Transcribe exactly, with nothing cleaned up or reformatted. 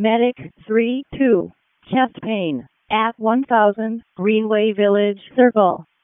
Medic three two. Chest pain at one thousand Greenway Village Circle.